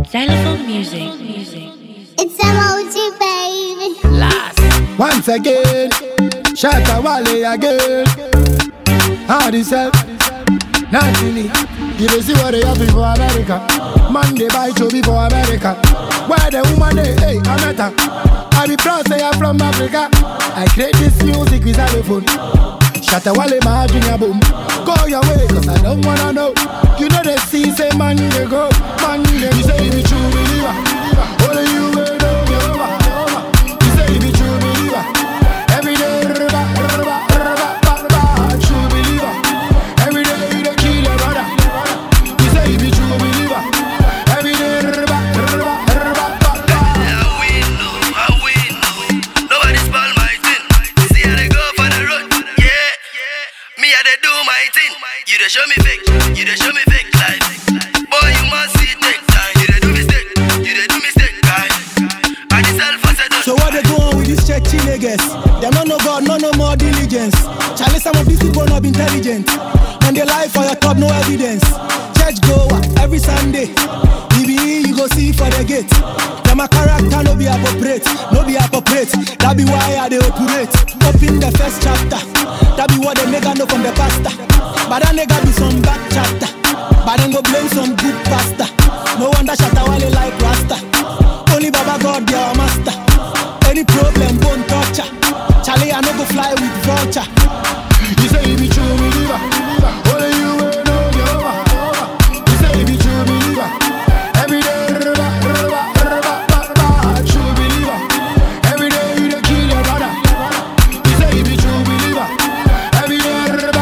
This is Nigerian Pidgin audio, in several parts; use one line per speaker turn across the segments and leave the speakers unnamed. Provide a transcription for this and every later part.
Xylophone music.
It's emoji, baby.
Last. Once again, Shatta Wale again. How this help? Naturally, you don't see what they have for America. Man, they buy Chobi for America. Where the woman they, hey, I met her. I be proud say I'm from Africa. I create this music with xylophone. Shatta Wale, my junior boom. Go your way, cause I don't wanna know. You know they see, say man, they go. Man, they you say you be true believer. Only you will know me over. You say you be true believer. Every day, true believer. Every day you don't kill your brother. You say you be true believer. Every day,
I win. Nobody spoil my thing. See how they go for the road. Yeah. Me how they do my thing. You dey show me fake. You dey show me fake life. Boy, you must see it take time. You dey do mistake, guy. I just self for settle.
So what they go on with these churchy niggas? Them no God, no more diligence. Charlie, some of these people not be intelligent. And they lie for your top, no evidence. Church go every Sunday. You go see for the gate. Them a character no be appropriate. That be why I they operate. Open the first chapter. That be what the nigga know from the pastor. But that nigga be some back chapter. But then go blame some good pastor. No wonder Shatta Wale like Rasta. Only Baba God be our master. Any problem won't touch her. Charlie I no go fly with vulture.
You say you be true believer. Only you will know me over. You say you be true believer. Every day, true believer. Every day you don't kill your brother. You say you be true believer. Every day,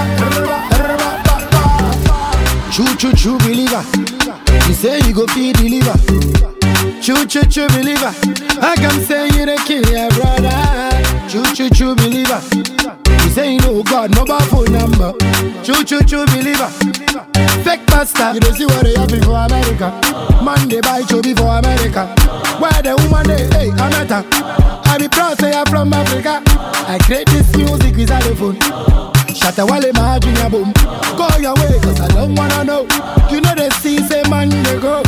true believer. You say you go be deliver. True believer. I can say you don't kill your brother. True believer. You say you know God, no bad phone number. True believer. Fake pastor. You don't see what they have for America. Man, they buy Chobi for America. Where the woman they, hey, I met her. I be proud say I'm from Africa. I create this music with xylophone. Shatta Wale, my junior boom. Go your way, cause I don't wanna know. You know they see, say man, they go.